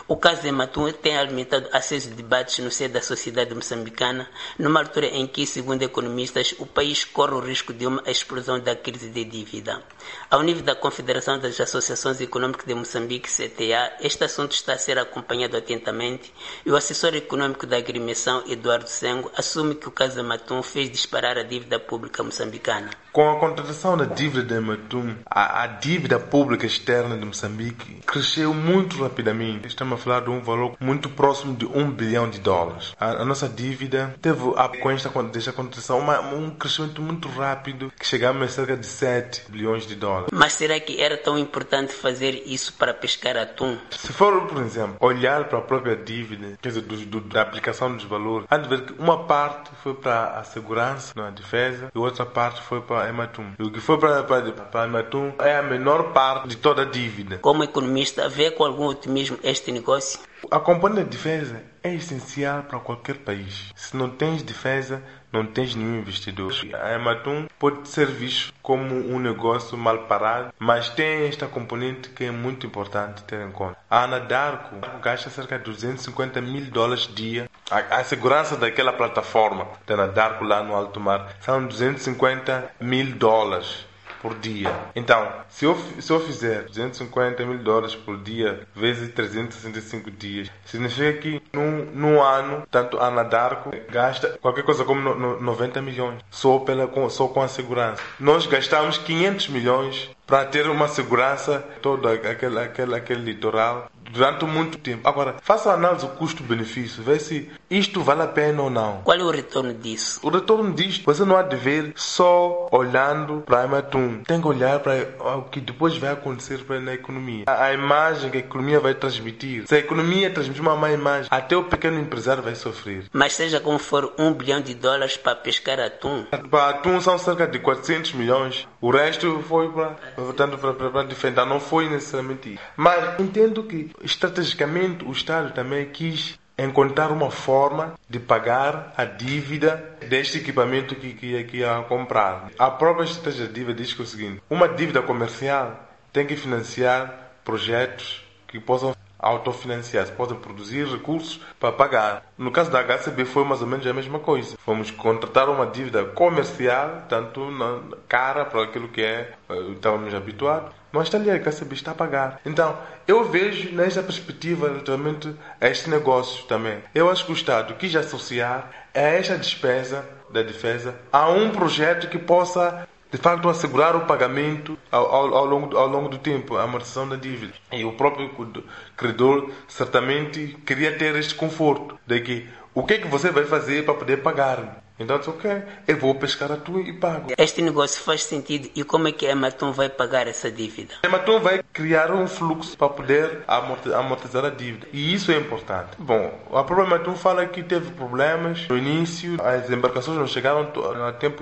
O caso de Matum tem alimentado acesos debates no seio da sociedade moçambicana, numa altura em que, segundo economistas, o país corre o risco de uma explosão da crise de dívida. Ao nível da Confederação das Associações Econômicas de Moçambique, CTA, este assunto está a ser acompanhado atentamente e o assessor econômico da agremiação, Eduardo Sengo, assume que o caso de Matum fez disparar a dívida pública moçambicana. Com a contratação da dívida de Matum, a dívida pública externa de Moçambique cresceu muito rapidamente. Estamos a falar de um valor muito próximo de US$1 bilhão. A nossa dívida teve, com esta contratação, um crescimento muito rápido, que chegamos a cerca de US$7 bilhões. Mas será que era tão importante fazer isso para pescar atum? Se for, por exemplo, olhar para a própria dívida, quer dizer, da aplicação dos valores, há de ver que uma parte foi para a segurança, a defesa, e outra parte foi para a Ematum. E o que foi para a Ematum é a menor parte de toda a dívida. Como economista, vê com algum otimismo este negócio? A componente de defesa é essencial para qualquer país. Se não tens defesa, não tens nenhum investidor. A Ematum pode ser visto como um negócio mal parado, mas tem esta componente que é muito importante ter em conta. A Anadarko gasta cerca de US$250 mil dia. A segurança daquela plataforma da Anadarko lá no alto mar são US$250 mil por dia. Então, se eu fizer US$250 mil por dia vezes 365 dias, significa que num ano, tanto a Anadarko gasta qualquer coisa como 90 milhões só com a segurança. Nós gastamos 500 milhões para ter uma segurança todo aquele litoral durante muito tempo. Agora, faça a análise do custo-benefício, vê se isto vale a pena ou não. Qual é o retorno disso? O retorno disto, você não há de ver só olhando para a Ematum. Tem que olhar para o que depois vai acontecer na economia. A imagem que a economia vai transmitir. Se a economia transmitir uma má imagem, até o pequeno empresário vai sofrer. Mas seja como for, US$1 bilhão para pescar atum. Para atum são cerca de 400 milhões. O resto foi para defender. Não foi necessariamente isso. Mas entendo que estrategicamente o Estado também quis encontrar uma forma de pagar a dívida deste equipamento que ia comprar. A própria estratégia de dívida diz que é o seguinte: uma dívida comercial tem que financiar projetos que possam autofinanciar, podem produzir recursos para pagar. No caso da HCB foi mais ou menos a mesma coisa. Fomos contratar uma dívida comercial, tanto cara para aquilo que estávamos habituados, mas ali a HCB está a pagar. Então, eu vejo nesta perspectiva relativamente a este negócio também. Eu acho que o Estado quis associar a esta despesa da defesa a um projeto que possa de facto assegurar o pagamento ao longo do tempo, a amortização da dívida. E o próprio credor certamente queria ter este conforto de que o que é que você vai fazer para poder pagar? Então, ok, eu vou pescar atum e pago. Este negócio faz sentido e como é que a Ematum vai pagar essa dívida? A Ematum vai criar um fluxo para poder amortizar a dívida. E isso é importante. Bom, a própria Ematum fala que teve problemas no início, as embarcações não chegaram no tempo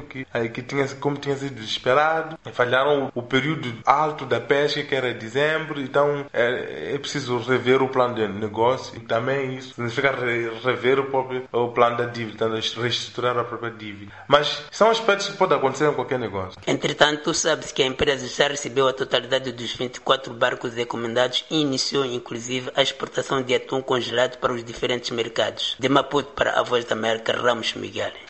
como tinha sido esperado, falharam o período alto da pesca, que era dezembro, então é preciso rever o plano de negócio e também isso significa rever o plano da dívida, reestruturar a própria dívida. Mas são aspectos que podem acontecer em qualquer negócio. Entretanto, sabe-se que a empresa já recebeu a totalidade dos 24 barcos encomendados e iniciou, inclusive, a exportação de atum congelado para os diferentes mercados. De Maputo para a Voz da América, Ramos Miguel.